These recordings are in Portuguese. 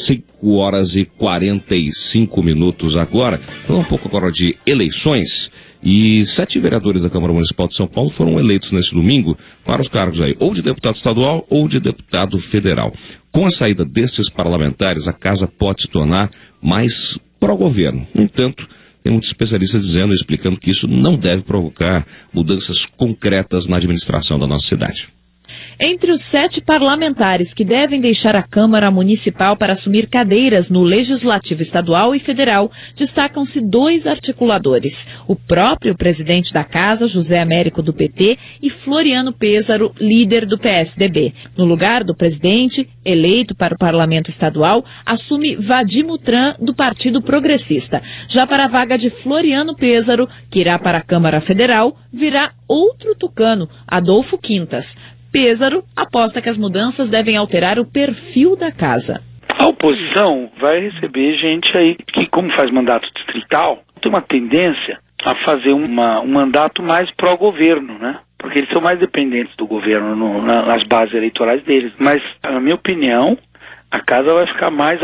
5 horas e 45 minutos agora. Vamos um pouco agora de eleições. E 7 vereadores da Câmara Municipal de São Paulo foram eleitos nesse domingo para os cargos aí, ou de deputado estadual ou de deputado federal. Com a saída destes parlamentares, a casa pode se tornar mais pró-governo. No entanto, tem muitos especialistas dizendo, explicando que isso não deve provocar mudanças concretas na administração da nossa cidade. Entre os 7 parlamentares que devem deixar a Câmara Municipal para assumir cadeiras no Legislativo Estadual e Federal, destacam-se 2 articuladores. O próprio presidente da Casa, José Américo do PT, e Floriano Pêssaro, líder do PSDB. No lugar do presidente, eleito para o Parlamento Estadual, assume Vadim Mutran, do Partido Progressista. Já para a vaga de Floriano Pêssaro, que irá para a Câmara Federal, virá outro tucano, Adolfo Quintas. Pêssaro aposta que as mudanças devem alterar o perfil da casa. A oposição vai receber gente aí que, como faz mandato distrital, tem uma tendência a fazer um mandato mais pró-governo, né? Porque eles são mais dependentes do governo nas bases eleitorais deles. Mas, na minha opinião, a casa vai ficar mais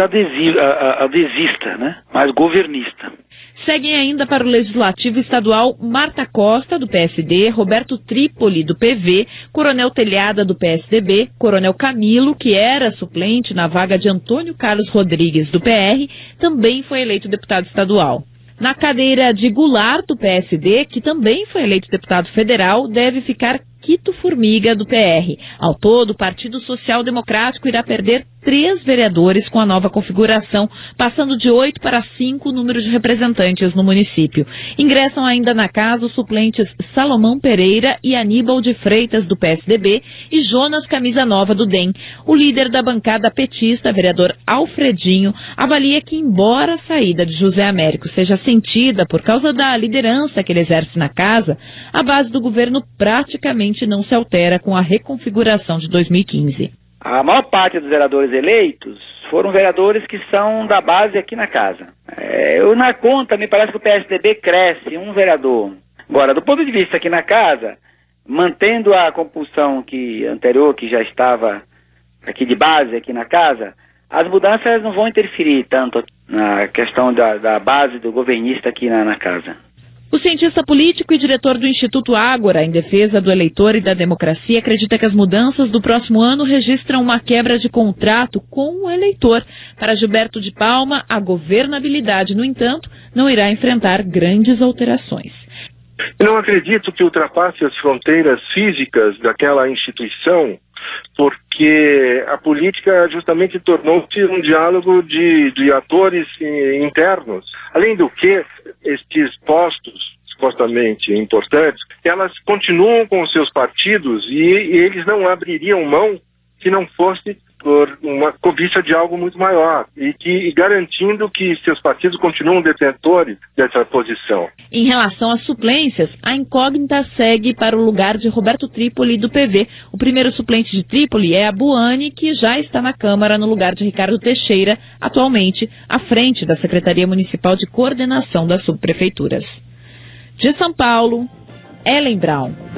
adesista, né? Mais governista. Seguem ainda para o Legislativo Estadual Marta Costa, do PSD, Roberto Trípoli, do PV, Coronel Telhada, do PSDB, Coronel Camilo, que era suplente na vaga de Antônio Carlos Rodrigues, do PR, também foi eleito deputado estadual. Na cadeira de Goulart, do PSD, que também foi eleito deputado federal, deve ficar Quito Formiga, do PR. Ao todo, o Partido Social Democrático irá perder 3 vereadores com a nova configuração, passando de 8 para 5 o número de representantes no município. Ingressam ainda na casa os suplentes Salomão Pereira e Aníbal de Freitas, do PSDB, e Jonas Camisa Nova, do DEM. O líder da bancada petista, vereador Alfredinho, avalia que, embora a saída de José Américo seja sentida por causa da liderança que ele exerce na casa, a base do governo praticamente não se altera com a reconfiguração de 2015. A maior parte dos vereadores eleitos foram vereadores que são da base aqui na casa. Na conta, me parece que o PSDB cresce um vereador. Agora, do ponto de vista aqui na casa, mantendo a compulsão anterior, que já estava aqui de base, aqui na casa, as mudanças não vão interferir tanto na questão da base do governista aqui na casa. O cientista político e diretor do Instituto Ágora, em defesa do eleitor e da democracia, acredita que as mudanças do próximo ano registram uma quebra de contrato com o eleitor. Para Gilberto de Palma, a governabilidade, no entanto, não irá enfrentar grandes alterações. Eu não acredito que ultrapasse as fronteiras físicas daquela instituição, porque a política justamente tornou-se um diálogo de atores internos. Além do que, estes postos supostamente importantes, elas continuam com os seus partidos e eles não abririam mão se não fosse por uma cobiça de algo muito maior e garantindo que seus partidos continuam detentores dessa posição. Em relação às suplências, a incógnita segue para o lugar de Roberto Trípoli, do PV. O primeiro suplente de Trípoli é a Buani, que já está na Câmara no lugar de Ricardo Teixeira, atualmente à frente da Secretaria Municipal de Coordenação das Subprefeituras. De São Paulo, Ellen Brown.